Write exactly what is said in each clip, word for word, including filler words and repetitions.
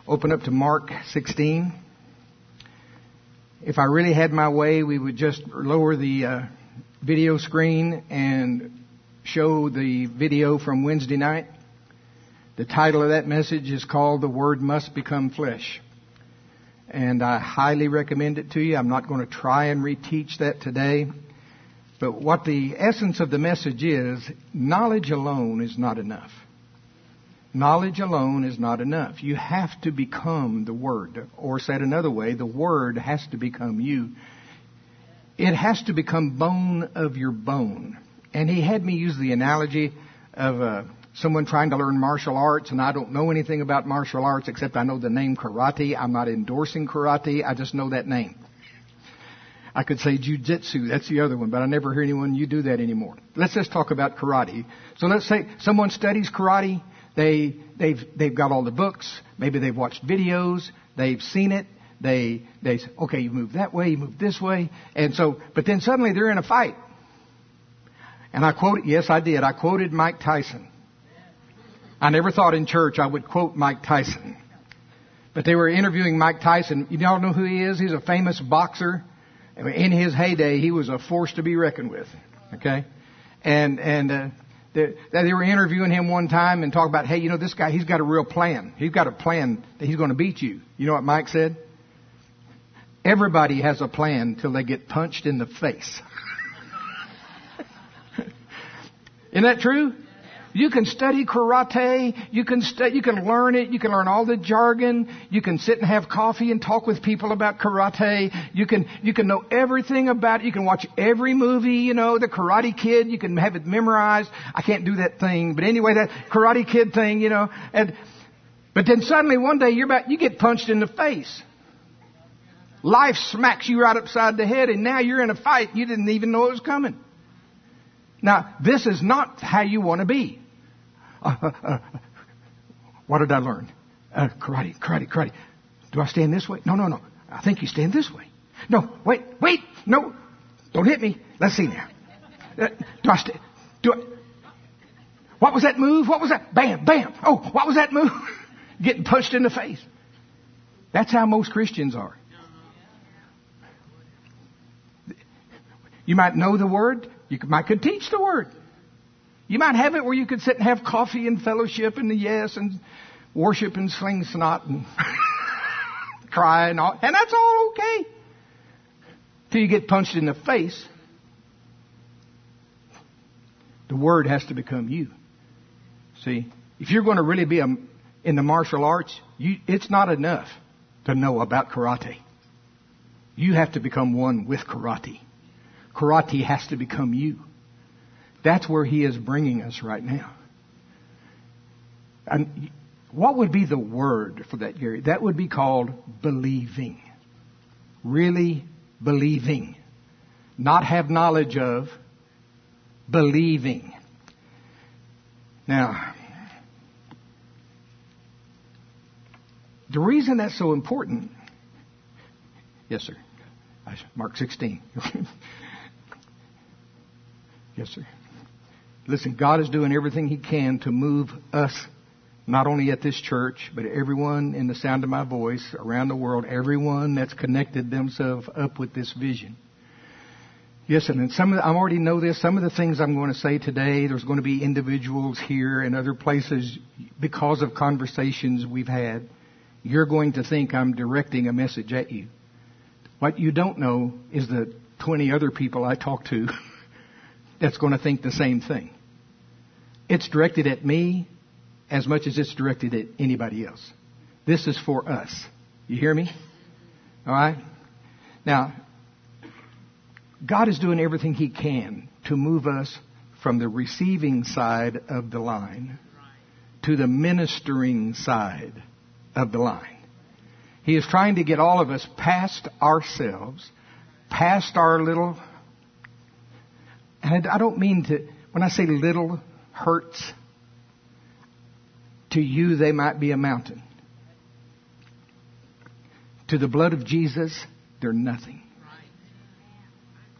open up to Mark sixteen. If I really had my way, we would just lower the uh, video screen and show the video from Wednesday night. The title of that message is called "The Word Must Become Flesh." And I highly recommend it to you. I'm not going to try and reteach that today. But what the essence of the message is, knowledge alone is not enough. Knowledge alone is not enough. You have to become the Word. Or said another way, the Word has to become you. It has to become bone of your bone. And he had me use the analogy of uh, someone trying to learn martial arts, and I don't know anything about martial arts except I know the name karate. I'm not endorsing karate. I just know that name. I could say jujitsu. That's the other one, but I never hear anyone you do that anymore. Let's just talk about karate. So let's say someone studies karate. They, they've, they've got all the books. Maybe they've watched videos. They've seen it. They, they say, okay, you move that way, you move this way. And so, but then suddenly they're in a fight. And I quoted, yes, I did. I quoted Mike Tyson. I never thought in church I would quote Mike Tyson. But they were interviewing Mike Tyson. You all know who he is? He's a famous boxer. In his heyday, he was a force to be reckoned with. Okay? And, and, uh, they, they were interviewing him one time and talking about, hey, you know, this guy, he's got a real plan. He's got a plan that he's going to beat you. You know what Mike said? Everybody has a plan till they get punched in the face. Isn't that true? You can study karate. You can stu- You can learn it. You can learn all the jargon. You can sit and have coffee and talk with people about karate. You can you can know everything about it. You can watch every movie. You know, the Karate Kid. You can have it memorized. I can't do that thing, but anyway, that Karate Kid thing. You know, and but then suddenly one day you're about you get punched in the face. Life smacks you right upside the head, and now you're in a fight. You didn't even know it was coming. Now, this is not how you want to be. Uh, uh, uh, what did I learn? Uh, karate, karate, karate. Do I stand this way? No, no, no. I think you stand this way. No, wait, wait, no. Don't hit me. Let's see now. Uh, do I stand? Do I? What was that move? What was that? Bam, bam. Oh, what was that move? Getting punched in the face. That's how most Christians are. You might know the Word. You might could teach the Word. You might have it where you could sit and have coffee and fellowship and the yes and worship and sling snot and cry and all. And that's all okay. Till you get punched in the face. The Word has to become you. See, if you're going to really be a, in the martial arts, you, it's not enough to know about karate. You have to become one with karate. Karate has to become you. That's where he is bringing us right now. And what would be the word for that, Gary? That would be called believing. Really believing. Not have knowledge of, believing. Now, the reason that's so important, yes, sir. Mark sixteen. Yes, sir. Listen, God is doing everything He can to move us, not only at this church, but everyone in the sound of my voice around the world, everyone that's connected themselves up with this vision. Yes, and some of the, I already know this. Some of the things I'm going to say today, there's going to be individuals here and other places because of conversations we've had. You're going to think I'm directing a message at you. What you don't know is the twenty other people I talk to that's going to think the same thing. It's directed at me as much as it's directed at anybody else. This is for us. You hear me? All right? Now, God is doing everything He can to move us from the receiving side of the line to the ministering side of the line. He is trying to get all of us past ourselves, past our little... And I don't mean to, when I say little hurts, to you they might be a mountain. To the blood of Jesus, they're nothing.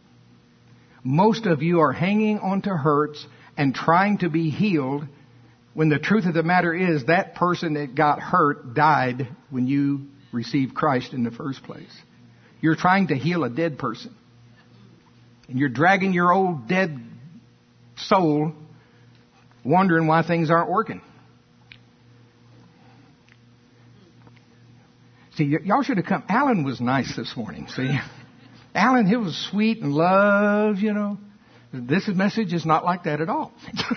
Most of you are hanging on to hurts and trying to be healed when the truth of the matter is that person that got hurt died when you received Christ in the first place. You're trying to heal a dead person. And you're dragging your old dead soul, wondering why things aren't working. See, y- y'all should have come. Alan was nice this morning, see. Alan, he was sweet and love, you know. This message is not like that at all.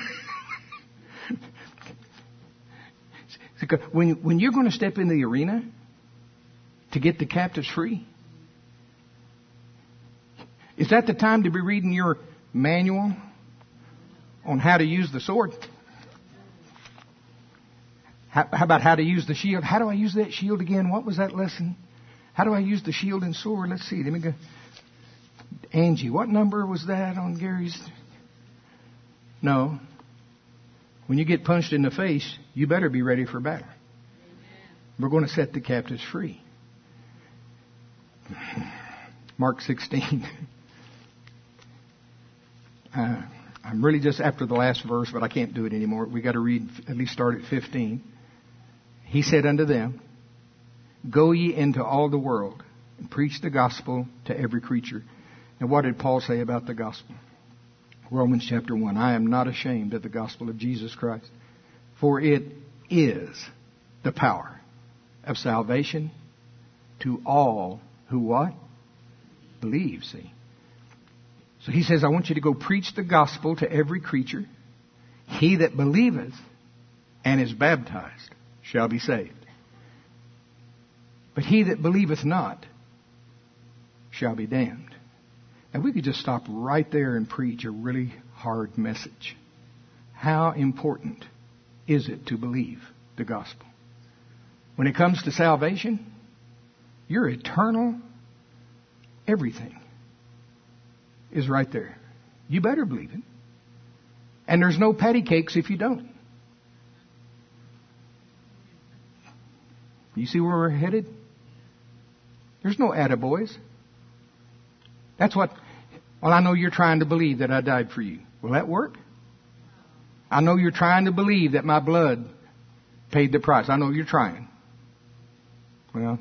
when, when you're going to step in the arena to get the captives free, is that the time to be reading your manual on how to use the sword? How, how about how to use the shield? How do I use that shield again? What was that lesson? How do I use the shield and sword? Let's see. Let me go. Angie, what number was that on Gary's? No. When you get punched in the face, you better be ready for battle. We're going to set the captives free. Mark sixteen. Uh, I'm really just after the last verse, but I can't do it anymore. We got to read, at least start at fifteen. He said unto them, Go ye into all the world and preach the gospel to every creature. And what did Paul say about the gospel? Romans chapter one. I am not ashamed of the gospel of Jesus Christ, for it is the power of salvation to all who what? Believe, see. So he says, I want you to go preach the gospel to every creature. He that believeth and is baptized shall be saved. But he that believeth not shall be damned. And we could just stop right there and preach a really hard message. How important is it to believe the gospel? When it comes to salvation, your eternal everything is right there. You better believe it. And there's no patty cakes if you don't. You see where we're headed? There's no attaboys. That's what, well, I know you're trying to believe that I died for you. Will that work? I know you're trying to believe that my blood paid the price. I know you're trying. Well,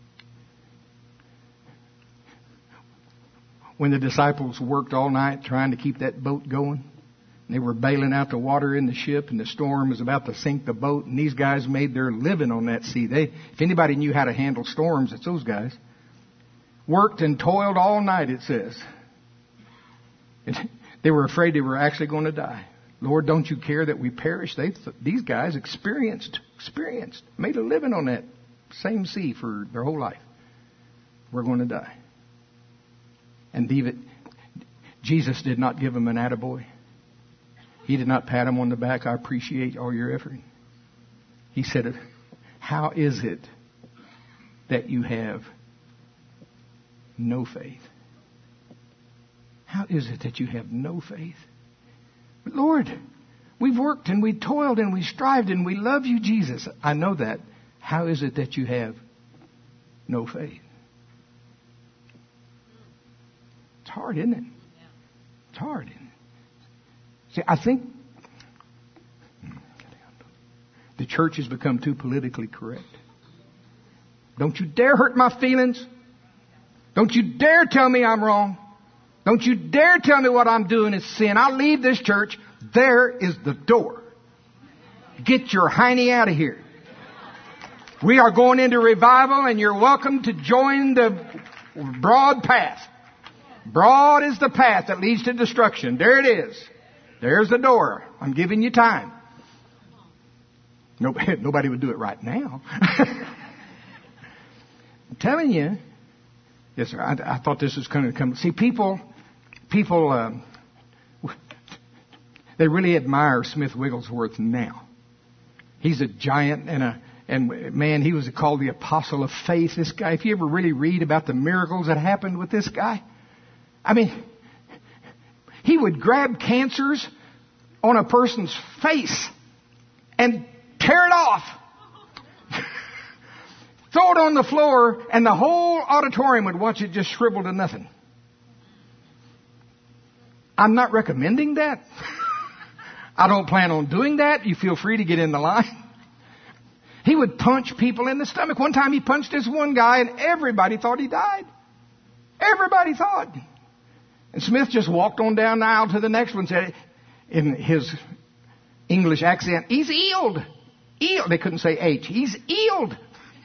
when the disciples worked all night trying to keep that boat going, they were bailing out the water in the ship, and the storm was about to sink the boat, and these guys made their living on that sea. They, if anybody knew how to handle storms, it's those guys. Worked and toiled all night, it says. They were afraid they were actually going to die. Lord, don't you care that we perish? They, these guys experienced, experienced, made a living on that same sea for their whole life. We're going to die. And David, Jesus did not give him an attaboy. He did not pat him on the back. I appreciate all your effort. He said, how is it that you have no faith? How is it that you have no faith? But Lord, we've worked and we toiled and we strived and we love you, Jesus. I know that. How is it that you have no faith? It's hard, isn't it? It's hard, isn't it? See, I think the church has become too politically correct. Don't you dare hurt my feelings. Don't you dare tell me I'm wrong. Don't you dare tell me what I'm doing is sin. I'll leave this church. There is the door. Get your hiney out of here. We are going into revival, and you're welcome to join the broad path. Broad is the path that leads to destruction. There it is. There's the door. I'm giving you time. Nobody, nobody would do it right now. I'm telling you. Yes, sir. I, I thought this was going to come. See, people, people, um, they really admire Smith Wigglesworth now. He's a giant and a, and man, he was called the apostle of faith. This guy, if you ever really read about the miracles that happened with this guy, I mean, he would grab cancers on a person's face and tear it off. Throw it on the floor, and the whole auditorium would watch it just shrivel to nothing. I'm not recommending that. I don't plan on doing that. You feel free to get in the line. He would punch people in the stomach. One time he punched this one guy and everybody thought he died. Everybody thought. And Smith just walked on down the aisle to the next one and said, in his English accent, he's healed. Healed. They couldn't say H. He's healed.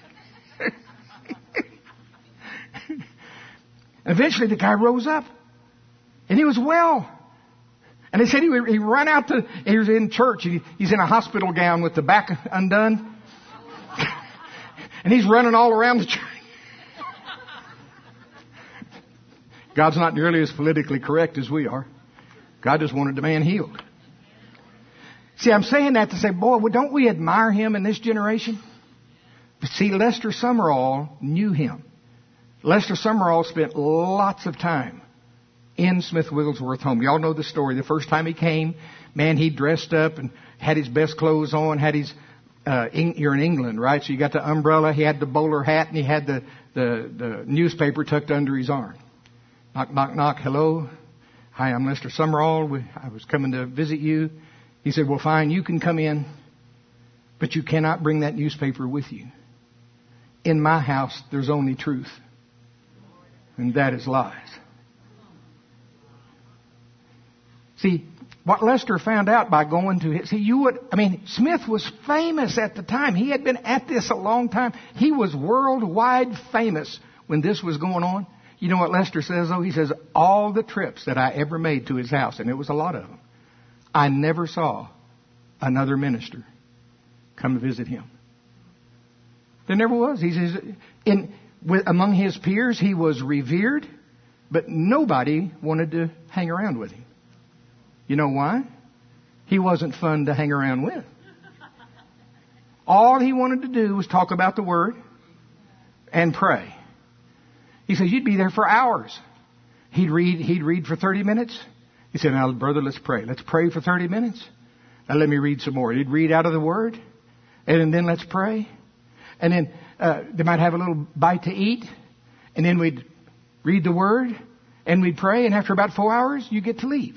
Eventually the guy rose up. And he was well. And they said he, he ran out to, he was in church. He, he's in a hospital gown with the back undone. And he's running all around the church. God's not nearly as politically correct as we are. God just wanted the man healed. See, I'm saying that to say, boy, well, don't we admire him in this generation? But see, Lester Summerall knew him. Lester Summerall spent lots of time in Smith Wigglesworth home. Y'all know the story. The first time he came, man, he dressed up and had his best clothes on, had his, uh, in, you're in England, right? So you got the umbrella, he had the bowler hat, and he had the, the, the newspaper tucked under his arm. Knock, knock, knock. Hello. Hi, I'm Lester Summerall. We, I was coming to visit you. He said, well, fine, you can come in, but you cannot bring that newspaper with you. In my house, there's only truth. And that is lies. See, what Lester found out by going to his, see, you would, I mean, Smith was famous at the time. He had been at this a long time. He was worldwide famous when this was going on. You know what Lester says, though? He says, all the trips that I ever made to his house, and it was a lot of them, I never saw another minister come to visit him. There never was. He says, in, with, among his peers, he was revered, but nobody wanted to hang around with him. You know why? He wasn't fun to hang around with. All he wanted to do was talk about the Word and pray. He said, you'd be there for hours. He'd read, he'd read for thirty minutes. He said, now, brother, let's pray. Let's pray for thirty minutes. Now, let me read some more. He'd read out of the Word. And then let's pray. And then uh, they might have a little bite to eat. And then we'd read the Word. And we'd pray. And after about four hours, you get to leave.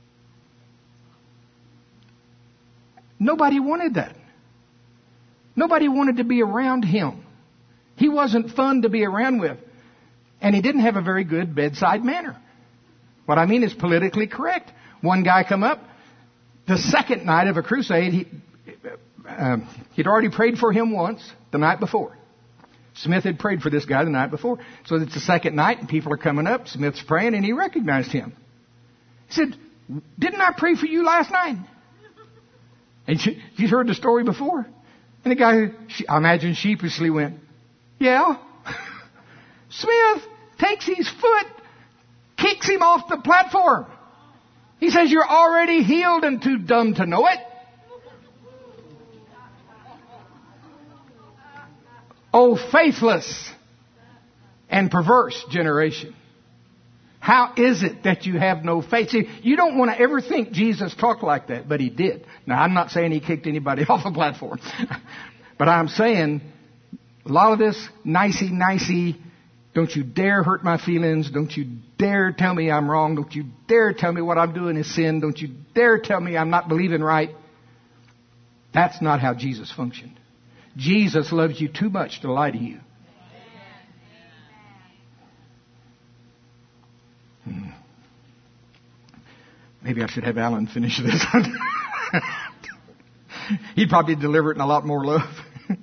Nobody wanted that. Nobody wanted to be around him. He wasn't fun to be around with. And he didn't have a very good bedside manner. What I mean is politically correct. One guy come up, the second night of a crusade, he, um, he'd already prayed for him once the night before. Smith had prayed for this guy the night before. So it's the second night and people are coming up. Smith's praying and he recognized him. He said, didn't I pray for you last night? And she, she's heard the story before. And the guy, she, I imagine sheepishly went, yeah. Smith takes his foot, kicks him off the platform. He says, you're already healed and too dumb to know it. Oh, faithless and perverse generation. How is it that you have no faith? See, you don't want to ever think Jesus talked like that, but he did. Now, I'm not saying he kicked anybody off the platform. But I'm saying a lot of this nicey-nicey, don't you dare hurt my feelings. Don't you dare tell me I'm wrong. Don't you dare tell me what I'm doing is sin. Don't you dare tell me I'm not believing right. That's not how Jesus functioned. Jesus loves you too much to lie to you. Hmm. Maybe I should have Alan finish this one. He'd probably deliver it in a lot more love.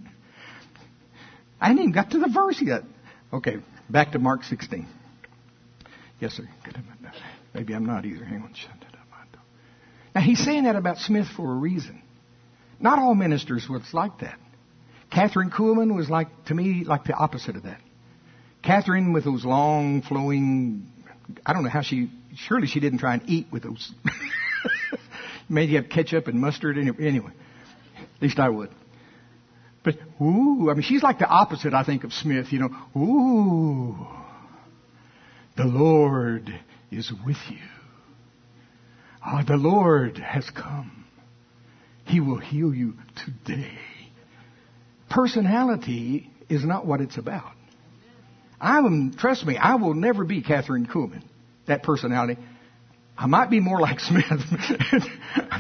I hadn't even got to the verse yet. Okay, back to Mark sixteen. Yes, sir. Maybe I'm not either. Hang on. Now, he's saying that about Smith for a reason. Not all ministers was like that. Catherine Kuhlman was like, to me, like the opposite of that. Catherine with those long, flowing, I don't know how she, surely she didn't try and eat with those. Maybe have ketchup and mustard. Anyway, at least I would. But, ooh, I mean, she's like the opposite, I think, of Smith, you know. Ooh, the Lord is with you. Ah, the Lord has come. He will heal you today. Personality is not what it's about. I am, trust me, I will never be Catherine Kuhlman, that personality. I might be more like Smith.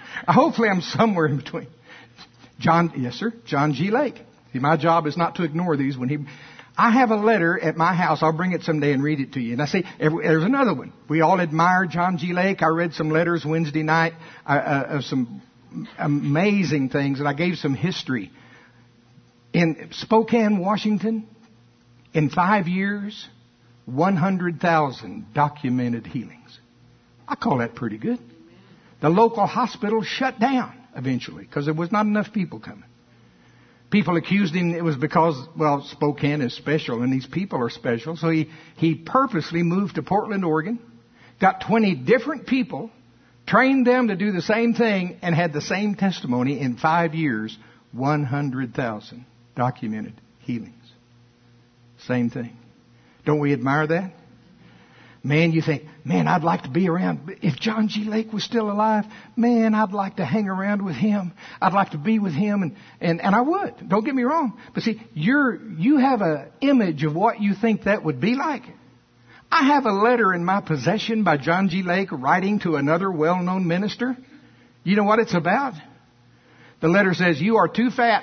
Hopefully I'm somewhere in between. John, yes sir, John G. Lake. See, my job is not to ignore these. When he, I have a letter at my house. I'll bring it someday and read it to you. And I say, there's another one. We all admire John G. Lake. I read some letters Wednesday night uh, uh, of some amazing things, and I gave some history. In Spokane, Washington, in five years, one hundred thousand documented healings. I call that pretty good. The local hospital shut down eventually because there was not enough people coming. People accused him it was because, well, Spokane is special and these people are special. So he, he purposely moved to Portland, Oregon, got twenty different people, trained them to do the same thing, and had the same testimony. In five years, one hundred thousand documented healings. Same thing. Don't we admire that? Man, you think, man, I'd like to be around. If John G. Lake was still alive, man, I'd like to hang around with him. I'd like to be with him, and, and, and I would. Don't get me wrong. But see, you're, you have an image of what you think that would be like. I have a letter in my possession by John G. Lake writing to another well-known minister. You know what it's about? The letter says, you are too fat.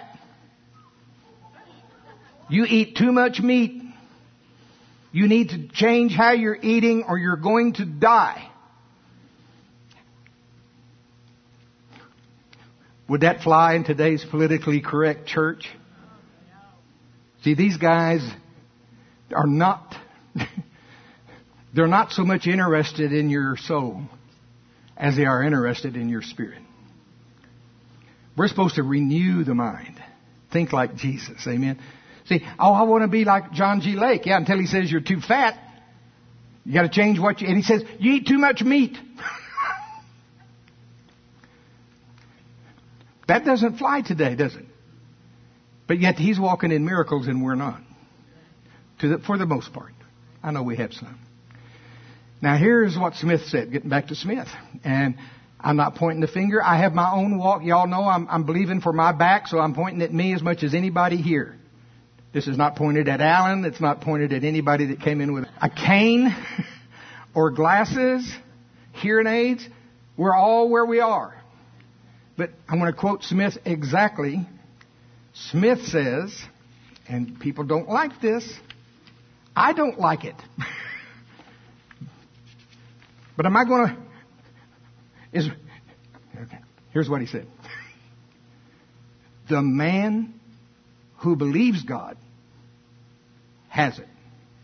You eat too much meat. You need to change how you're eating or you're going to die. Would that fly in today's politically correct church? See, these guys are not, they're not so much interested in your soul as they are interested in your spirit. We're supposed to renew the mind. Think like Jesus. Amen. See, oh, I want to be like John G. Lake. Yeah, until he says you're too fat. You got to change what you... And he says, you eat too much meat. That doesn't fly today, does it? But yet he's walking in miracles and we're not. To the, for the most part. I know we have some. Now here's what Smith said, getting back to Smith. And I'm not pointing the finger. I have my own walk. Y'all know I'm, I'm believing for my back, so I'm pointing at me as much as anybody here. This is not pointed at Alan. It's not pointed at anybody that came in with a cane or glasses, hearing aids. We're all where we are. But I'm going to quote Smith exactly. Smith says, and people don't like this. I don't like it. But am I going to... Is okay. Here's what he said. The man who believes God has it.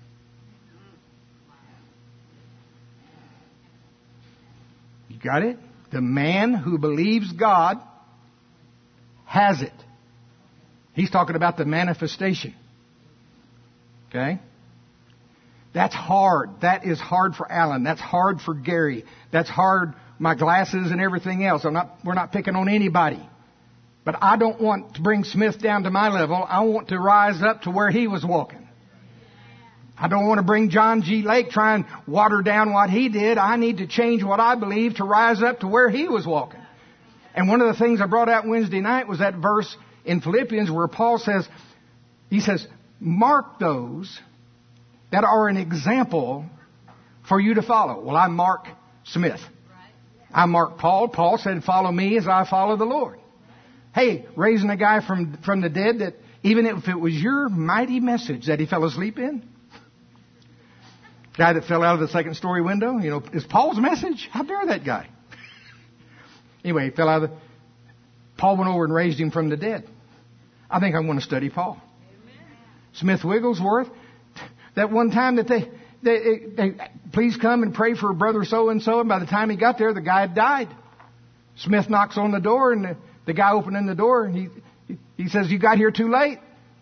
You got it? The man who believes God has it. He's talking about the manifestation. Okay? That's hard. That is hard for Alan. That's hard for Gary. That's hard, my glasses and everything else. I'm not, we're not picking on anybody. But I don't want to bring Smith down to my level. I want to rise up to where he was walking. I don't want to bring John G. Lake, try and water down what he did. I need to change what I believe to rise up to where he was walking. And one of the things I brought out Wednesday night was that verse in Philippians where Paul says, he says, mark those that are an example for you to follow. Well, I mark Smith. I mark Paul. Paul said, follow me as I follow the Lord. Hey, raising a guy from, from the dead that even if it was your mighty message that he fell asleep in. Guy that fell out of the second story window, you know, is Paul's message? How dare that guy? Anyway, he fell out of the... Paul went over and raised him from the dead. I think I want to study Paul. Amen. Smith Wigglesworth, that one time that they, they, they, please come and pray for brother so-and-so, and by the time he got there, the guy had died. Smith knocks on the door, and the, the guy opening the door, and he, he says, you got here too late.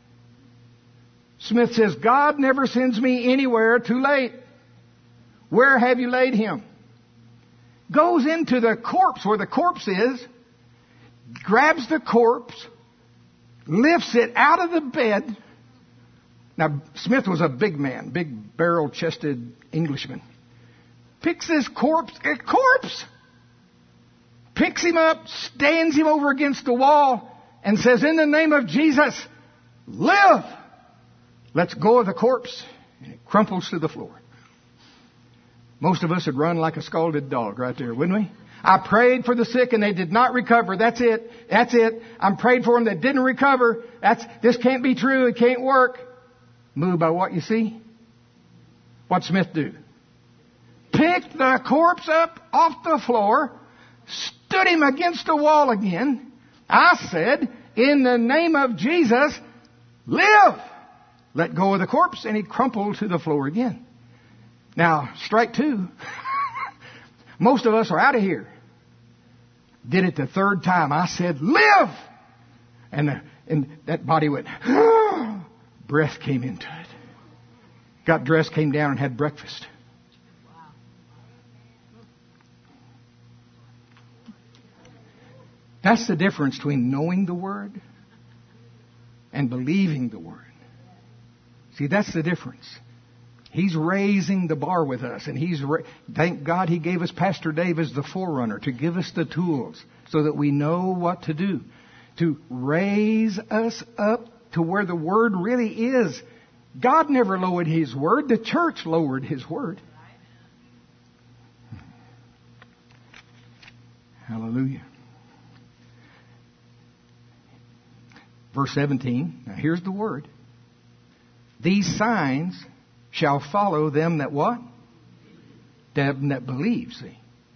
Smith says, God never sends me anywhere too late. Where have you laid him? Goes into the corpse where the corpse is, grabs the corpse, lifts it out of the bed. Now, Smith was a big man, big barrel-chested Englishman. Picks this corpse, a corpse, picks him up, stands him over against the wall, and says, in the name of Jesus, live! Lets go of the corpse, and it crumples to the floor. Most of us would run like a scalded dog right there, wouldn't we? I prayed for the sick and they did not recover. That's it. That's it. I prayed for them that didn't recover. That's, this can't be true. It can't work. Moved by what you see? What'd Smith do? Picked the corpse up off the floor, stood him against the wall again. I said, in the name of Jesus, live! Let go of the corpse, and he crumpled to the floor again. Now, strike two. Most of us are out of here. Did it the third time. I said, live! And, the, and that body went, breath came into it. Got dressed, came down, and had breakfast. That's the difference between knowing the Word and believing the Word. See, that's the difference. He's raising the bar with us, and he's ra- thank God he gave us Pastor Dave as the forerunner to give us the tools so that we know what to do, to raise us up to where the Word really is. God never lowered His Word. The church lowered His Word. Hallelujah. Verse seventeen. Now here's the word. These signs shall follow them that what? Them that believe, see.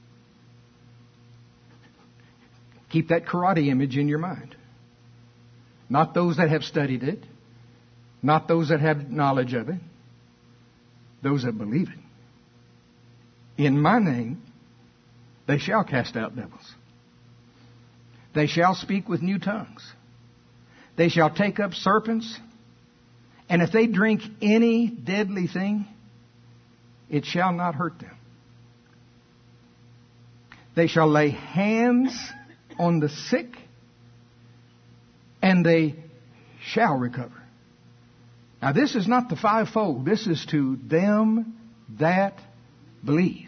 Keep that karate image in your mind. Not those that have studied it. Not those that have knowledge of it. Those that believe it. In my name, they shall cast out devils. They shall speak with new tongues. They shall take up serpents. And if they drink any deadly thing, it shall not hurt them. They shall lay hands on the sick, and they shall recover. Now this is not the fivefold. This is to them that believe.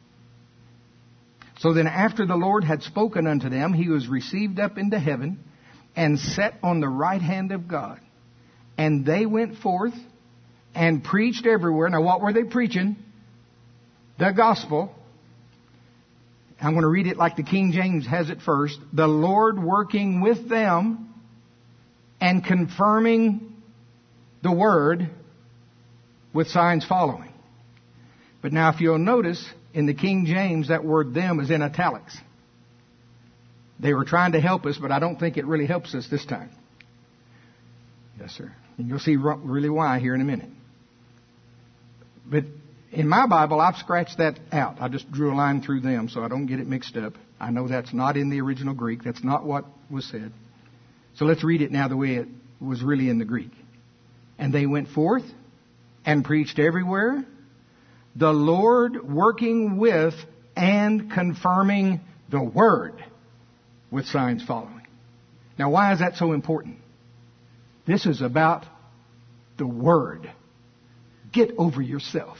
So then after the Lord had spoken unto them, he was received up into heaven and set on the right hand of God. And they went forth and preached everywhere. Now what were they preaching? The gospel. I'm going to read it like the King James has it first. The Lord working with them and confirming the word with signs following. But now if you'll notice, in the King James, that word them is in italics. They were trying to help us, but I don't think it really helps us this time. Yes, sir. And you'll see really why here in a minute. But in my Bible, I've scratched that out. I just drew a line through them so I don't get it mixed up. I know that's not in the original Greek. That's not what was said. So let's read it now the way it was really in the Greek. And they went forth and preached everywhere, the Lord working with and confirming the word with signs following. Now, why is that so important? This is about the word. Get over yourself.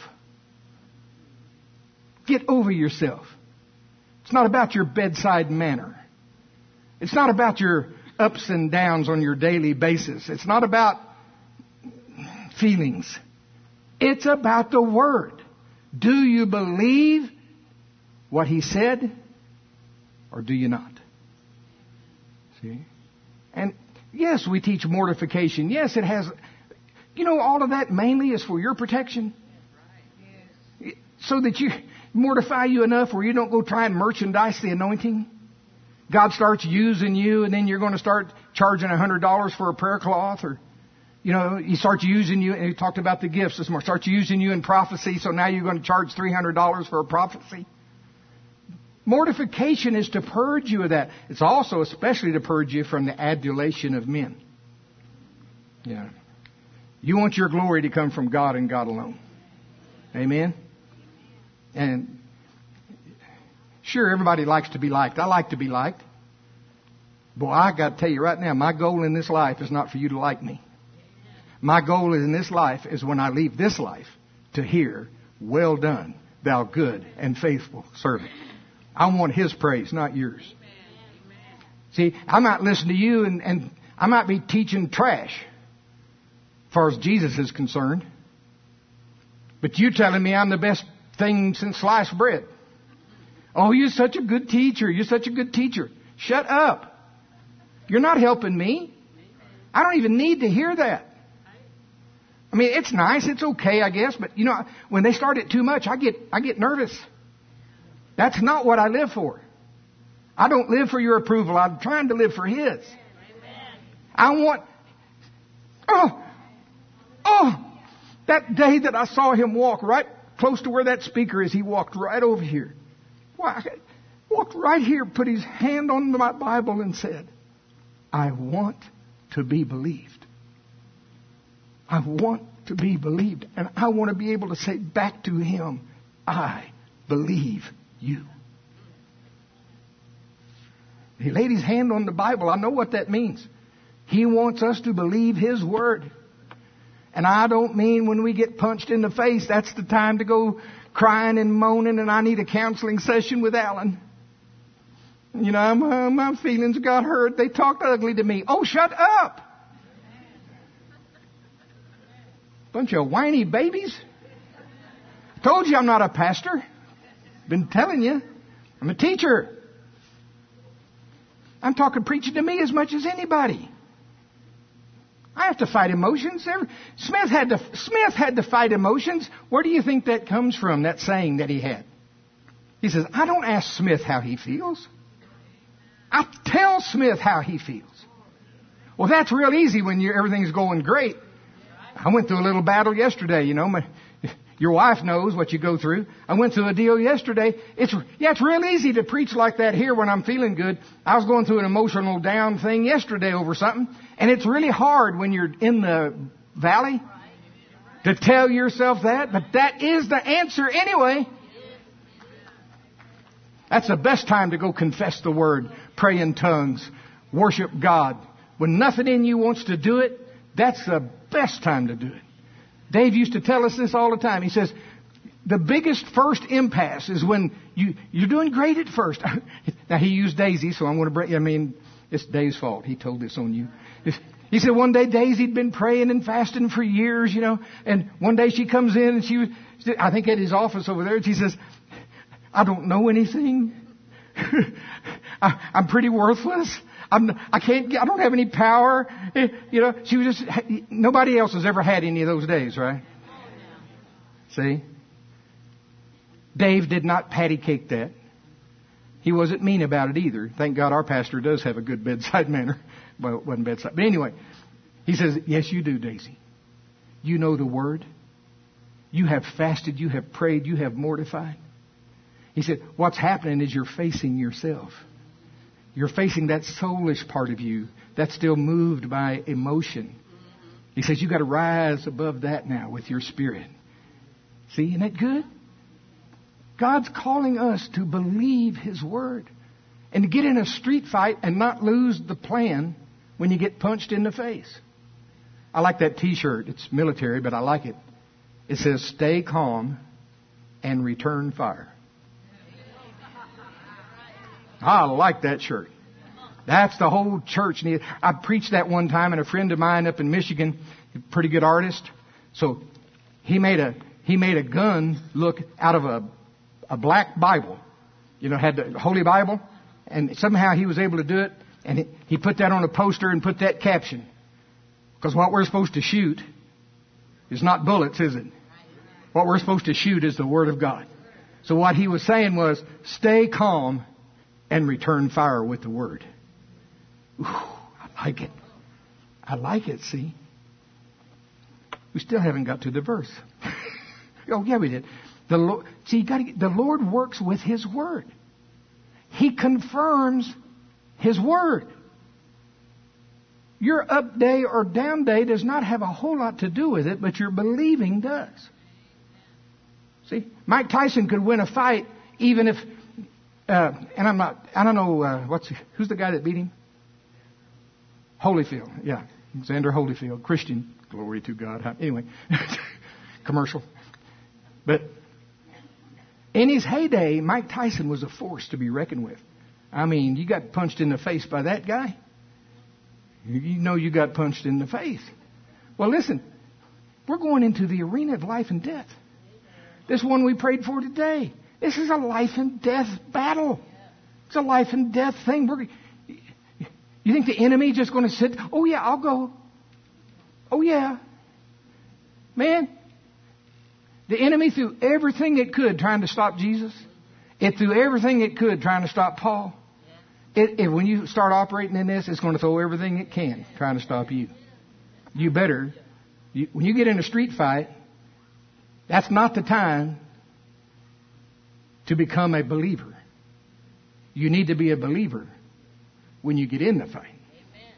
Get over yourself. It's not about your bedside manner. It's not about your ups and downs on your daily basis. It's not about feelings. It's about the word. Do you believe what he said, or do you not? See? And yes, we teach mortification. Yes, it has. You know, all of that mainly is for your protection. So that you mortify you enough where you don't go try and merchandise the anointing. God starts using you, and then you're going to start charging a hundred dollars for a prayer cloth, or you know, he starts using you. And he talked about the gifts this morning. Starts using you in prophecy, so now you're going to charge three hundred dollars for a prophecy. Mortification is to purge you of that. It's also especially to purge you from the adulation of men. Yeah. You want your glory to come from God and God alone. Amen? And sure, everybody likes to be liked. I like to be liked. Boy, I got to tell you right now, my goal in this life is not for you to like me. My goal in this life is when I leave this life to hear, well done, thou good and faithful servant. I want his praise, not yours. Amen. See, I might listen to you and, and I might be teaching trash as far as Jesus is concerned. But you telling me I'm the best thing since sliced bread. Oh, you're such a good teacher. You're such a good teacher. Shut up. You're not helping me. I don't even need to hear that. I mean, it's nice. It's okay, I guess. But, you know, when they start it too much, I get I get nervous. That's not what I live for. I don't live for your approval. I'm trying to live for His. I want... Oh! Oh! That day that I saw him walk right close to where that speaker is, he walked right over here. Why? Walked right here, put his hand on my Bible and said, I want to be believed. I want to be believed. And I want to be able to say back to him, I believe you. He laid his hand on the Bible. I know what that means. He wants us to believe His Word. And I don't mean when we get punched in the face, that's the time to go crying and moaning and I need a counseling session with Alan. You know, my, my feelings got hurt. They talked ugly to me. Oh, shut up. Bunch of whiny babies. Told you I'm not a pastor. Been telling you. I'm a teacher. I'm talking preaching to me as much as anybody. I have to fight emotions. Smith had to, Smith had to fight emotions. Where do you think that comes from, that saying that he had? He says, I don't ask Smith how he feels. I tell Smith how he feels. Well, that's real easy when you're, everything's going great. I went through a little battle yesterday, you know. My, your wife knows what you go through. I went through a deal yesterday. It's yeah, it's real easy to preach like that here when I'm feeling good. I was going through an emotional down thing yesterday over something. And it's really hard when you're in the valley to tell yourself that. But that is the answer anyway. That's the best time to go confess the Word, pray in tongues, worship God. When nothing in you wants to do it, that's the best time to do it. Dave used to tell us this all the time. He says, the biggest first impasse is when you, you're doing great at first. Now, he used Daisy, so I'm going to bring, I mean, it's Dave's fault. He told this on you. He said one day Daisy'd been praying and fasting for years, you know, and one day she comes in and she was, I think at his office over there, and she says, I don't know anything. I, I'm pretty worthless. I'm, I can't, I don't have any power. You know, she was just, nobody else has ever had any of those days, right? See? Dave did not patty cake that. He wasn't mean about it either. Thank God our pastor does have a good bedside manner. Well, it wasn't bedside. But anyway, he says, yes, you do, Daisy. You know the Word. You have fasted. You have prayed. You have mortified. He said, what's happening is you're facing yourself. You're facing that soulish part of you that's still moved by emotion. He says, you've got to rise above that now with your spirit. See, isn't that good? God's calling us to believe His Word and to get in a street fight and not lose the plan when you get punched in the face. I like that T-shirt. It's military, but I like it. It says, stay calm and return fire. I like that shirt. That's the whole church need. I preached that one time, and a friend of mine up in Michigan, a pretty good artist, so he made a he made a gun look out of a a black Bible. You know, had the Holy Bible, and somehow he was able to do it, and he, he put that on a poster and put that caption. Because what we're supposed to shoot is not bullets, is it? What we're supposed to shoot is the Word of God. So what he was saying was, stay calm and return fire with the Word. Ooh, I like it. I like it, see? We still haven't got to the verse. Oh, yeah, we did. The Lord, see, you got to get, the Lord works with His Word. He confirms His Word. Your up day or down day does not have a whole lot to do with it, but your believing does. See, Mike Tyson could win a fight even if, uh, and I'm not, I don't know, uh, what's, who's the guy that beat him? Holyfield, yeah. Xander Holyfield, Christian, glory to God. Anyway, commercial. But in his heyday, Mike Tyson was a force to be reckoned with. I mean, you got punched in the face by that guy. You know you got punched in the face. Well, listen, we're going into the arena of life and death. This one we prayed for today. This is a life and death battle. It's a life and death thing. We're, you think the enemy just going to sit, oh yeah, I'll go. Oh yeah. Man, the enemy threw everything it could trying to stop Jesus. It threw everything it could trying to stop Paul. It, it, when you start operating in this, it's going to throw everything it can trying to stop you. You better, you, when you get in a street fight, that's not the time to become a believer. You need to be a believer when you get in the fight. Amen.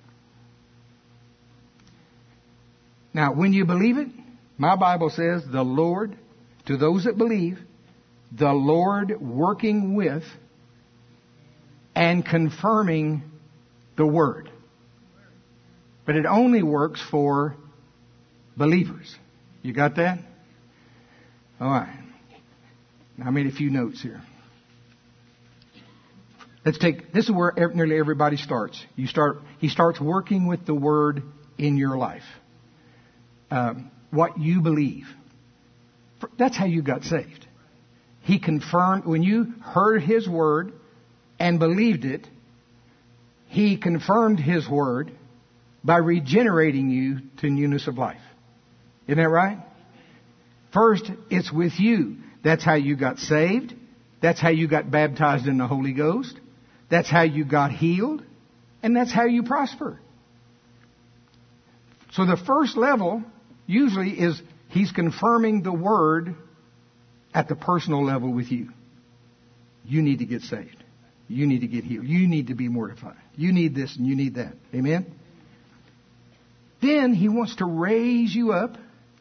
Now, when you believe it, my Bible says the Lord, to those that believe, the Lord working with and confirming the Word. But it only works for believers. You got that? All right. Now I made a few notes here. Let's take, this is where nearly everybody starts. You start, he starts working with the Word in your life. Um, what you believe. That's how you got saved. He confirmed, when you heard His Word and believed it, He confirmed His Word by regenerating you to newness of life. Isn't that right? First, it's with you. That's how you got saved. That's how you got baptized in the Holy Ghost. That's how you got healed. And that's how you prosper. So the first level usually is He's confirming the Word at the personal level with you. You need to get saved. You need to get healed. You need to be mortified. You need this and you need that. Amen? Then He wants to raise you up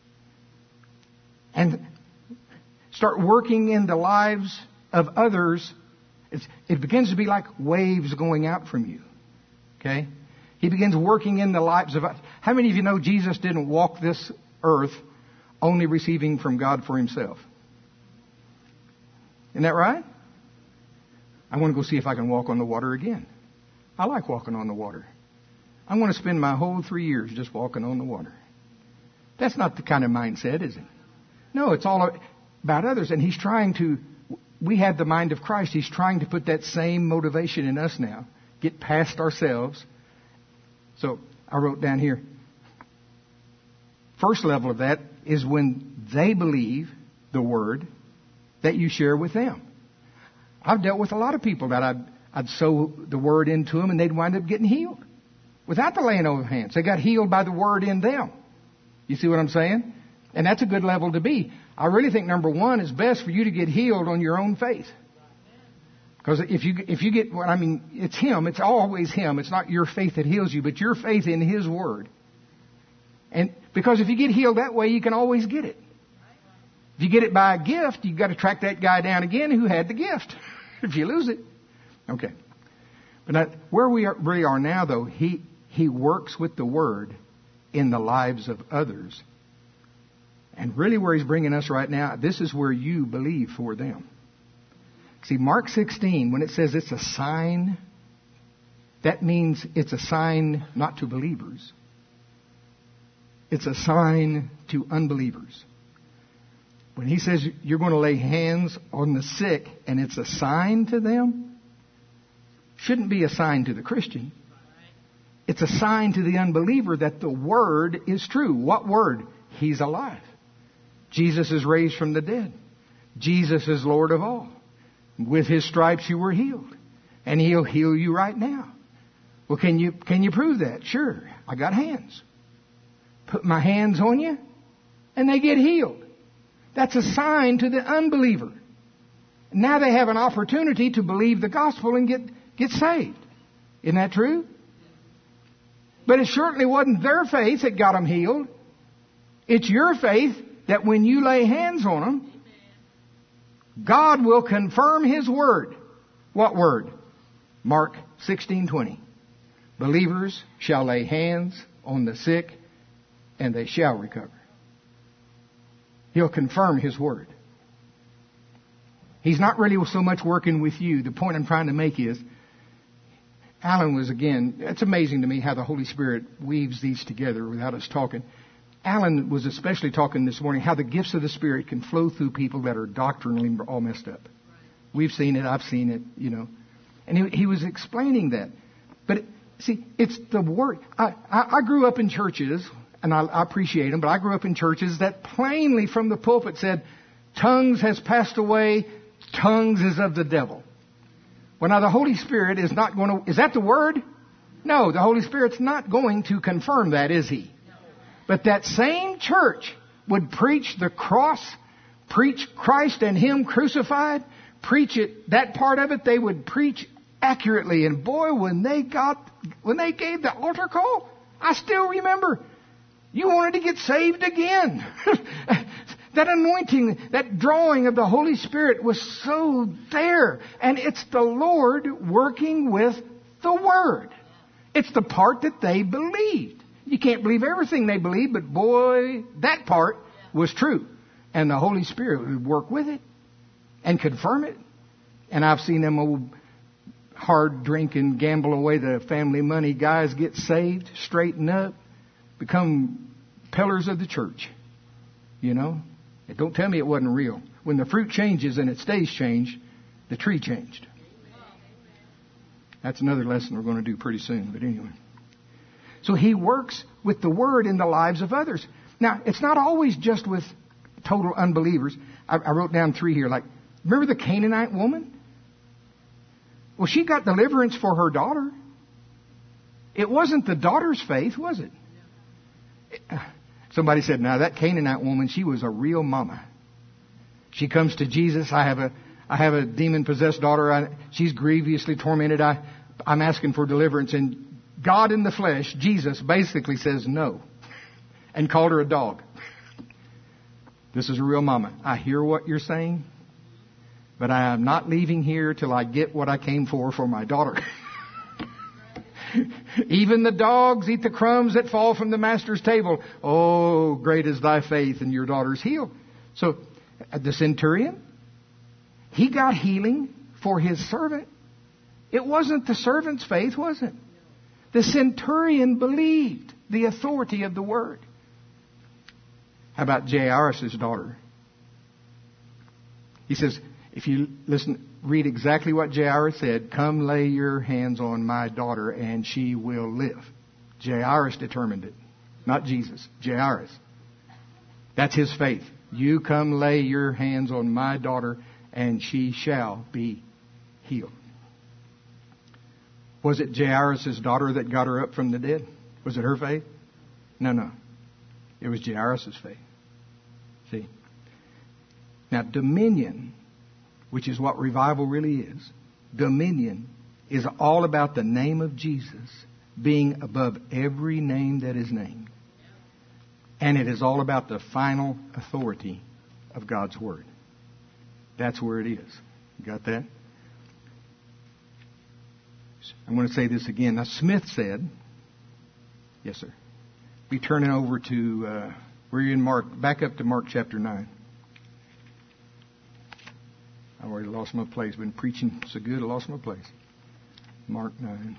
and start working in the lives of others. It's, it begins to be like waves going out from you. Okay? He begins working in the lives of others. How many of you know Jesus didn't walk this earth only receiving from God for Himself? Isn't that right? I want to go see if I can walk on the water again. I like walking on the water. I want to spend my whole three years just walking on the water. That's not the kind of mindset, is it? No, it's all about others. And He's trying to, we have the mind of Christ. He's trying to put that same motivation in us now. Get past ourselves. So I wrote down here. First level of that is when they believe the Word that you share with them. I've dealt with a lot of people that I'd, I'd sow the Word into them and they'd wind up getting healed. Without the laying on of hands. They got healed by the Word in them. You see what I'm saying? And that's a good level to be. I really think number one is best for you to get healed on your own faith. Because if you if you get, well, I mean, it's Him. It's always Him. It's not your faith that heals you, but your faith in His Word. And because if you get healed that way, you can always get it. If you get it by a gift, you've got to track that guy down again who had the gift. If you lose it. Okay. But now, where we are, really are now, though, he, he works with the Word in the lives of others. And really where He's bringing us right now, this is where you believe for them. See, Mark sixteen, when it says it's a sign, that means it's a sign not to believers. It's a sign to unbelievers. When He says you're going to lay hands on the sick and it's a sign to them, shouldn't be a sign to the Christian. It's a sign to the unbeliever that the Word is true. What Word? He's alive. Jesus is raised from the dead. Jesus is Lord of all. With His stripes you were healed. And He'll heal you right now. Well, can you, can you prove that? Sure. I got hands. Put my hands on you and they get healed. That's a sign to the unbeliever. Now they have an opportunity to believe the gospel and get, get saved. Isn't that true? But it certainly wasn't their faith that got them healed. It's your faith that when you lay hands on them, God will confirm His Word. What word? Mark sixteen twenty. Believers shall lay hands on the sick and they shall recover. He'll confirm His Word. He's not really so much working with you. The point I'm trying to make is, Alan was, again, it's amazing to me how the Holy Spirit weaves these together without us talking. Alan was especially talking this morning how the gifts of the Spirit can flow through people that are doctrinally all messed up. We've seen it. I've seen it, you know. And he, he was explaining that. But, see, it's the Word. I, I, I grew up in churches, and I, I appreciate them, but I grew up in churches that plainly from the pulpit said, tongues has passed away, tongues is of the devil. Well, now the Holy Spirit is not going to... Is that the Word? No, the Holy Spirit's not going to confirm that, is He? But that same church would preach the cross, preach Christ and Him crucified, preach it, that part of it, they would preach accurately. And boy, when they got, when they gave the altar call, I still remember, you wanted to get saved again. That anointing, that drawing of the Holy Spirit was so there. And it's the Lord working with the Word. It's the part that they believed. You can't believe everything they believed, but boy, that part was true. And the Holy Spirit would work with it and confirm it. And I've seen them old hard drinking, gamble away the family money guys get saved, straighten up, become pillars of the church. You know? And don't tell me it wasn't real. When the fruit changes and it stays changed, the tree changed. That's another lesson we're going to do pretty soon. But anyway. So He works with the Word in the lives of others. Now, it's not always just with total unbelievers. I, I wrote down three here. Like, remember the Canaanite woman? Well, she got deliverance for her daughter. It wasn't the daughter's faith, was it? Somebody said, now that Canaanite woman, she was a real mama. She comes to Jesus. I have a, I have a demon-possessed daughter. I, she's grievously tormented. I, I'm asking for deliverance. And God in the flesh, Jesus, basically says no. And called her a dog. This is a real mama. I hear what you're saying, but I am not leaving here till I get what I came for for my daughter. Even the dogs eat the crumbs that fall from the master's table. Oh, great is thy faith, and your daughter's healed. So the centurion, he got healing for his servant. It wasn't the servant's faith, was it? The centurion believed the authority of the Word. How about Jairus' daughter? He says, if you listen, read exactly what Jairus said, come lay your hands on my daughter and she will live. Jairus determined it, not Jesus. Jairus. That's his faith. You come lay your hands on my daughter and she shall be healed. Was it Jairus' daughter that got her up from the dead? Was it her faith? No, no. It was Jairus' faith. See? Now, dominion, which is what revival really is, dominion is all about the name of Jesus being above every name that is named. And it is all about the final authority of God's Word. That's where it is. You got that? I'm going to say this again. Now, Smith said, yes, sir. Be turning over to, uh, we're in Mark, back up to Mark chapter nine. I already lost my place. Been preaching so good, I lost my place. Mark nine.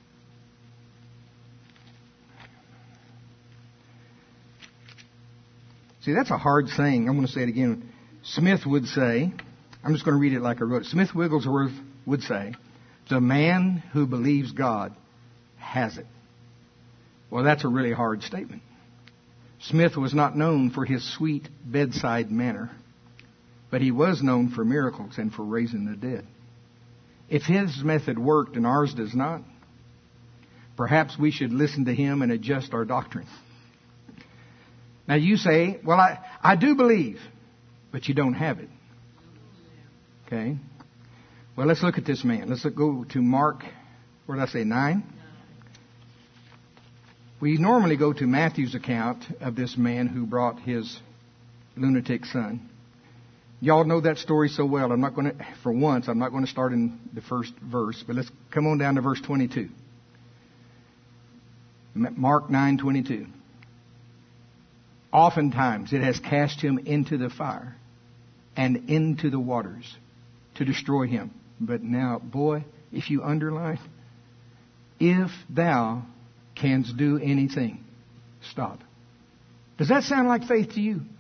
See, that's a hard saying. I'm going to say it again. Smith would say, I'm just going to read it like I wrote it. Smith Wigglesworth would say, the man who believes God has it. Well, that's a really hard statement. Smith was not known for his sweet bedside manner, but he was known for miracles and for raising the dead. If his method worked and ours does not, perhaps we should listen to him and adjust our doctrine. Now you say, well, I, I do believe, but you don't have it. Okay? Well, let's look at this man. Let's go to Mark, where did I say, nine? We normally go to Matthew's account of this man who brought his lunatic son. Y'all know that story so well. I'm not going to, for once, I'm not going to start in the first verse, but let's come on down to verse twenty-two. Mark nine twenty-two. Oftentimes it has cast him into the fire and into the waters to destroy him. But now, boy, if you underline, if thou canst do anything, stop. Does that sound like faith to you?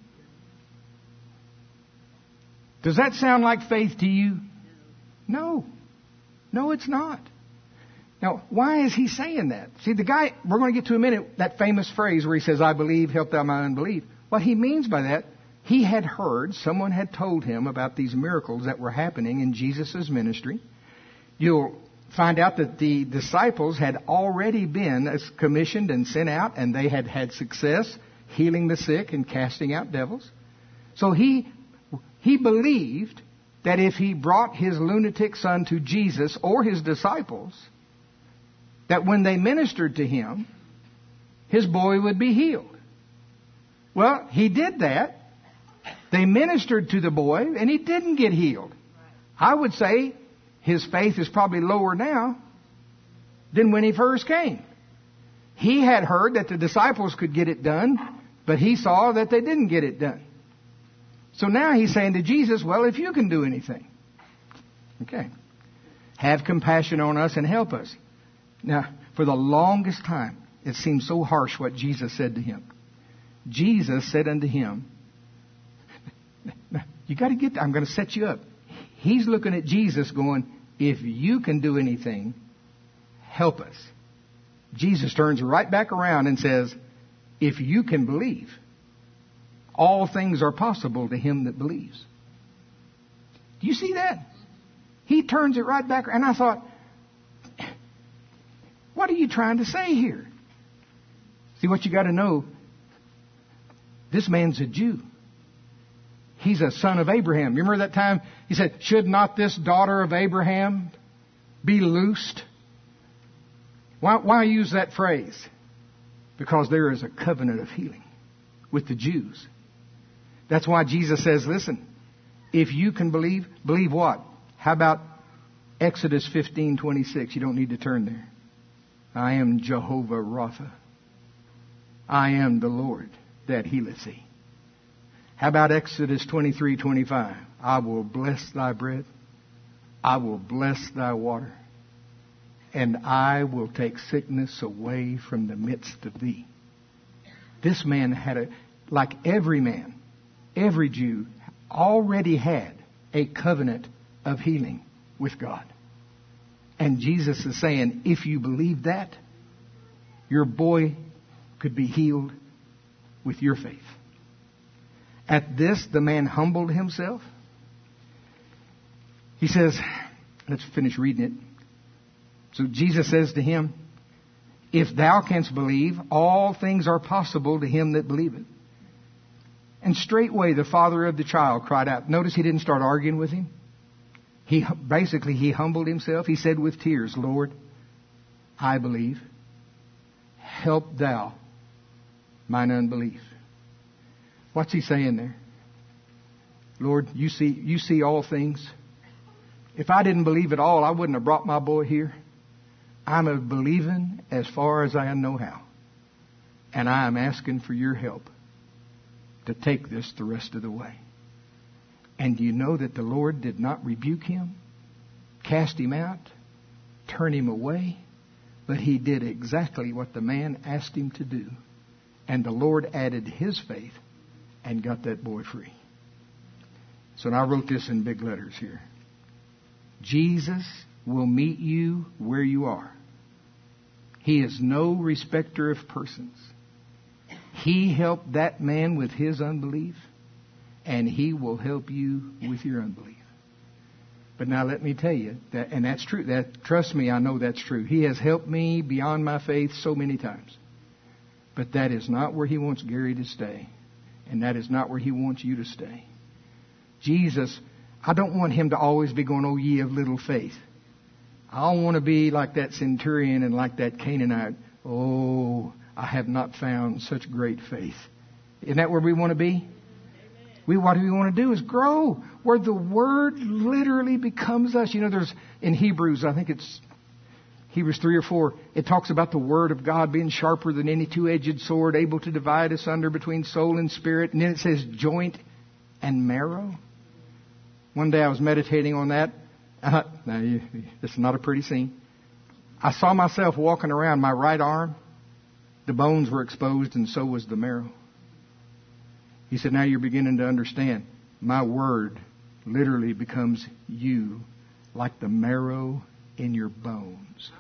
Does that sound like faith to you? No. No, it's not. Now, why is he saying that? See, the guy, we're going to get to in a minute, that famous phrase where he says, I believe, help thou my unbelief. What he means by that, he had heard, someone had told him about these miracles that were happening in Jesus' ministry. You'll find out that the disciples had already been commissioned and sent out, and they had had success healing the sick and casting out devils. So he, he believed that if he brought his lunatic son to Jesus or his disciples, that when they ministered to him, his boy would be healed. Well, he did that. They ministered to the boy, and he didn't get healed. I would say his faith is probably lower now than when he first came. He had heard that the disciples could get it done, but he saw that they didn't get it done. So now he's saying to Jesus, well, if you can do anything, okay, have compassion on us and help us. Now, for the longest time, it seemed so harsh what Jesus said to him. Jesus said unto him, you got to get that. I'm going to set you up. He's looking at Jesus going, if you can do anything, help us. Jesus turns right back around and says, if you can believe, all things are possible to him that believes. Do you see that? He turns it right back. And I thought, what are you trying to say here? See, what you got to know, this man's a Jew. He's a son of Abraham. You remember that time he said, should not this daughter of Abraham be loosed? Why, why use that phrase? Because there is a covenant of healing with the Jews. That's why Jesus says, listen, if you can believe, believe what? How about Exodus fifteen twenty-six? You don't need to turn there. I am Jehovah Rapha. I am the Lord that healeth thee. How about Exodus twenty-three twenty-five? I will bless thy bread. I will bless thy water. And I will take sickness away from the midst of thee. This man had a, like every man, every Jew, already had a covenant of healing with God. And Jesus is saying, if you believe that, your boy could be healed with your faith. At this, the man humbled himself. He says, let's finish reading it. So Jesus says to him, if thou canst believe, all things are possible to him that believeth. And straightway the father of the child cried out. Notice he didn't start arguing with him. He basically, he humbled himself. He said with tears, Lord, I believe. Help thou mine unbelief. What's he saying there? Lord, you see, you see all things. If I didn't believe at all, I wouldn't have brought my boy here. I'm a believing as far as I know how. And I am asking for your help to take this the rest of the way. And do you know that the Lord did not rebuke him, cast him out, turn him away, but he did exactly what the man asked him to do. And the Lord added his faith and got that boy free. So now I wrote this in big letters here. Jesus will meet you where you are. He is no respecter of persons. He helped that man with his unbelief, and he will help you with your unbelief. But now let me tell you, that, and that's true. That, trust me, I know that's true. He has helped me beyond my faith so many times. But that is not where he wants Gary to stay. And that is not where he wants you to stay. Jesus, I don't want him to always be going, oh, ye of little faith. I don't want to be like that centurion and like that Canaanite. Oh, I have not found such great faith. Isn't that where we want to be? We, what we want to do is grow where the Word literally becomes us. You know, there's in Hebrews, I think it's Hebrews three or four, it talks about the Word of God being sharper than any two-edged sword, able to divide asunder between soul and spirit. And then it says joint and marrow. One day I was meditating on that. Uh, now, you, this is not a pretty scene. I saw myself walking around, my right arm, the bones were exposed and so was the marrow. He said, now you're beginning to understand. My word literally becomes you, like the marrow in your bones.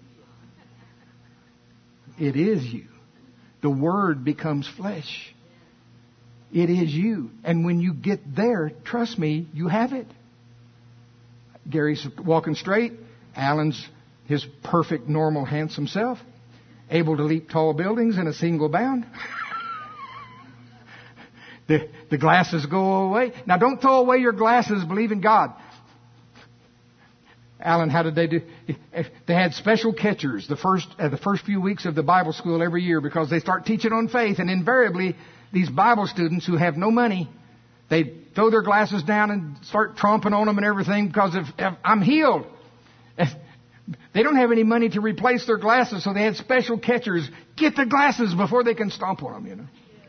It is you. The word becomes flesh. It is you. And when you get there, trust me, you have it. Gary's walking straight. Alan's his perfect, normal, handsome self. Able to leap tall buildings in a single bound. the, the glasses go away. Now don't throw away your glasses. Believe in God. Alan, how did they do? They had special catchers the first uh, the first few weeks of the Bible school every year because they start teaching on faith. And invariably, these Bible students who have no money, they throw their glasses down and start tromping on them and everything because if, if I'm healed. They don't have any money to replace their glasses, so they had special catchers get the glasses before they can stomp on them,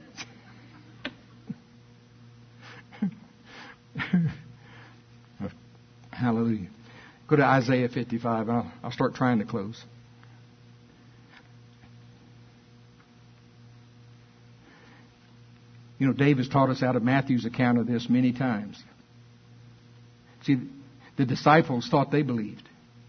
you know. Hallelujah. Go to Isaiah fifty-five. I'll, I'll start trying to close. You know, Dave has taught us out of Matthew's account of this many times. See, the disciples thought they believed.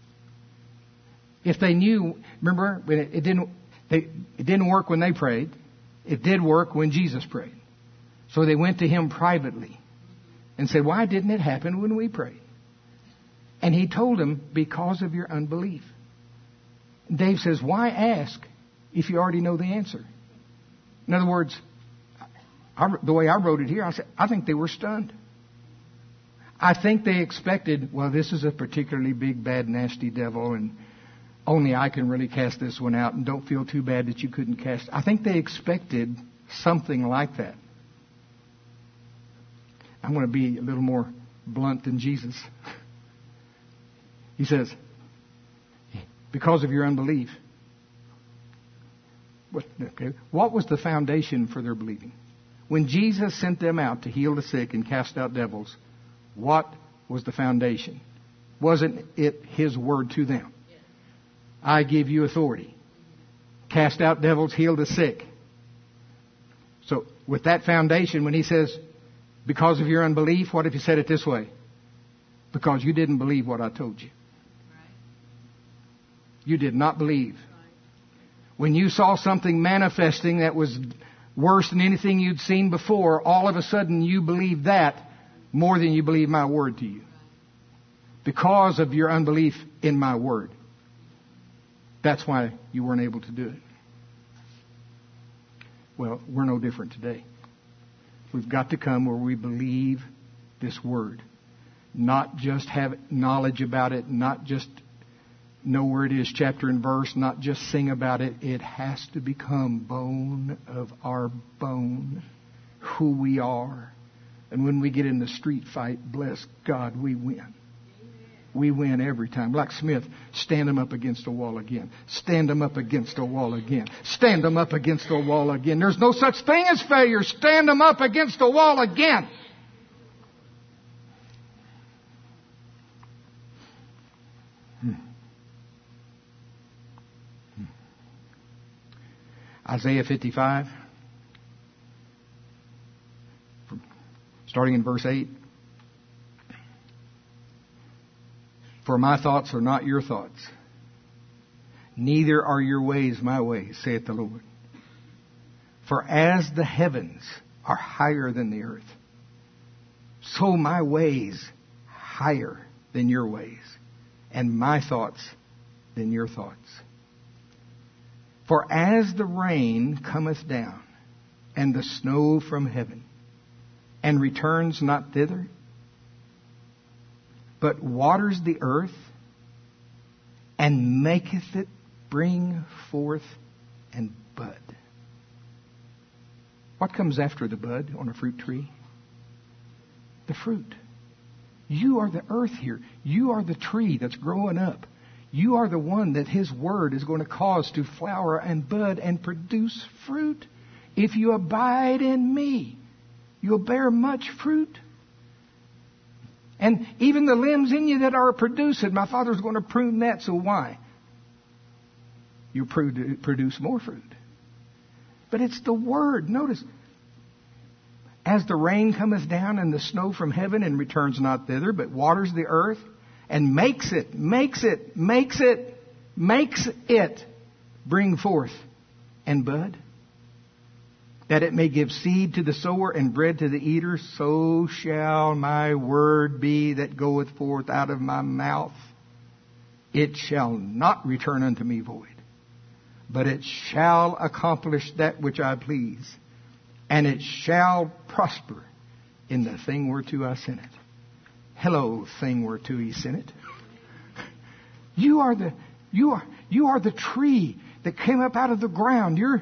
If they knew, remember, it, it didn't they, it didn't work when they prayed. It did work when Jesus prayed. So they went to him privately and said, why didn't it happen when we prayed? And he told them, because of your unbelief. Dave says, why ask if you already know the answer? In other words, I, the way I wrote it here, I said, I think they were stunned. I think they expected, well, this is a particularly big, bad, nasty devil, and only I can really cast this one out, and don't feel too bad that you couldn't cast. I think they expected something like that. I'm going to be a little more blunt than Jesus. He says, because of your unbelief. What, okay, what was the foundation for their believing? When Jesus sent them out to heal the sick and cast out devils, what was the foundation? Wasn't it his word to them? I give you authority. Cast out devils, heal the sick. So with that foundation, when he says, because of your unbelief, what if he said it this way? Because you didn't believe what I told you. You did not believe. When you saw something manifesting that was worse than anything you'd seen before, all of a sudden you believed that more than you believe my word to you. Because of your unbelief in my word. That's why you weren't able to do it. Well, we're no different today. We've got to come where we believe this word. Not just have knowledge about it, not just know where it is, chapter and verse, not just sing about it. It has to become bone of our bone, who we are. And when we get in the street fight, bless God, we win. We win every time. Like Smith, stand them up against a wall again. Stand them up against a wall again. Stand them up against a wall again. There's no such thing as failure. Stand them up against a wall again. Hmm. Hmm. Isaiah fifty-five, starting in verse eight. For my thoughts are not your thoughts, neither are your ways my ways, saith the Lord. For as the heavens are higher than the earth, so my ways higher than your ways, and my thoughts than your thoughts. For as the rain cometh down, and the snow from heaven, and returns not thither, but waters the earth, and maketh it bring forth and bud. What comes after the bud on a fruit tree? The fruit. You are the earth here. You are the tree that's growing up. You are the one that his word is going to cause to flower and bud and produce fruit. If you abide in me, you'll bear much fruit. And even the limbs in you that are producing, my Father's going to prune that. So why? You produce more fruit. But it's the Word. Notice, As the rain cometh down and the snow from heaven and returns not thither, but waters the earth and makes it, makes it, makes it, makes it bring forth and bud, that it may give seed to the sower and bread to the eater, so shall my word be that goeth forth out of my mouth. It shall not return unto me void, but it shall accomplish that which I please, and it shall prosper in the thing whereto I sent it. Hello, thing whereto he sent it. You are the you are you are the tree that came up out of the ground. You're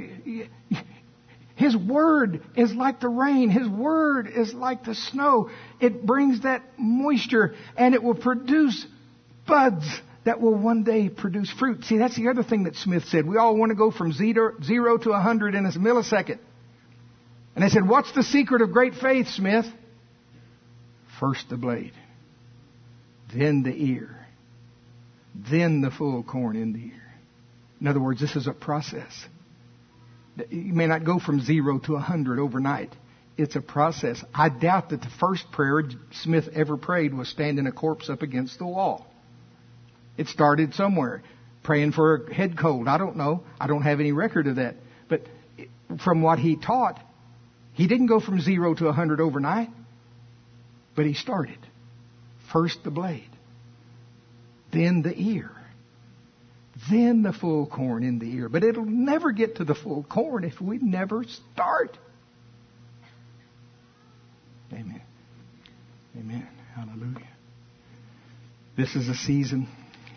His word is like the rain. His word is like the snow. It brings that moisture, and it will produce buds that will one day produce fruit. See, that's the other thing that Smith said. We all want to go from zero, zero to a hundred in a millisecond. And I said, what's the secret of great faith, Smith? First the blade, then the ear, then the full corn in the ear. In other words, this is a process. You may not go from zero to a hundred overnight. It's a process. I doubt that the first prayer Smith ever prayed was standing a corpse up against the wall. It started somewhere, praying for a head cold. I don't know. I don't have any record of that. But from what he taught, he didn't go from zero to a hundred overnight. But he started. First the blade, then the ear, then the full corn in the ear. But it'll never get to the full corn if we never start. Amen. Amen. Hallelujah. This is a season.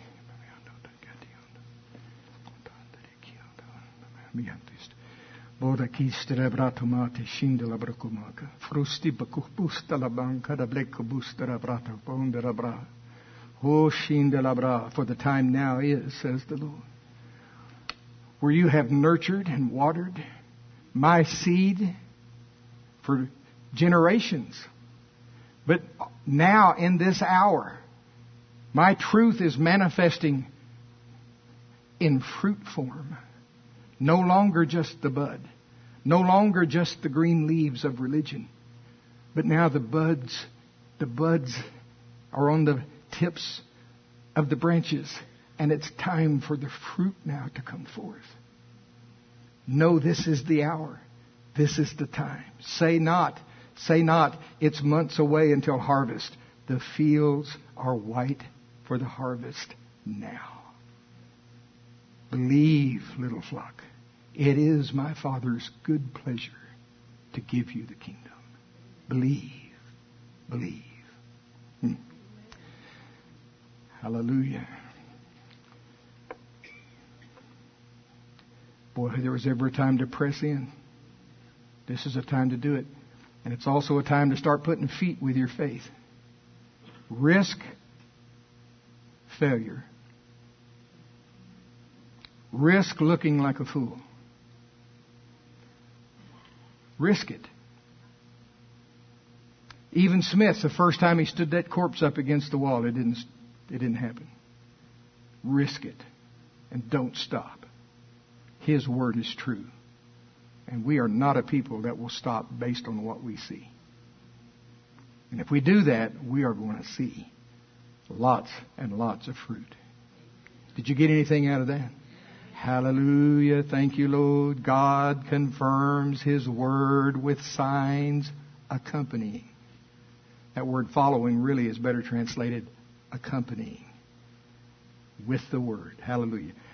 Boda kistere bratomate shindela brakomaka. Frusti bakubusta la banca da bleko bustera brata bondera bra. Oh shindela bra, for the time now is, says the Lord, where you have nurtured and watered my seed for generations. But now in this hour, my truth is manifesting in fruit form. No longer just the bud. No longer just the green leaves of religion. But now the buds, the buds are on the tips of the branches. And it's time for the fruit now to come forth. No, this is the hour. This is the time. Say not, say not, it's months away until harvest. The fields are white for the harvest now. Believe, little flock. It is my Father's good pleasure to give you the kingdom. Believe. Believe. Hmm. Hallelujah. Boy, if there was ever a time to press in, this is a time to do it. And it's also a time to start putting feet with your faith. Risk failure. Risk looking like a fool. Risk it. Even Smith, the first time he stood that corpse up against the wall, it didn't, it didn't happen. Risk it. And don't stop. His word is true. And we are not a people that will stop based on what we see. And if we do that, we are going to see lots and lots of fruit. Did you get anything out of that? Hallelujah. Thank you, Lord. God confirms His word with signs accompanying. That word following really is better translated accompanying with the word. Hallelujah.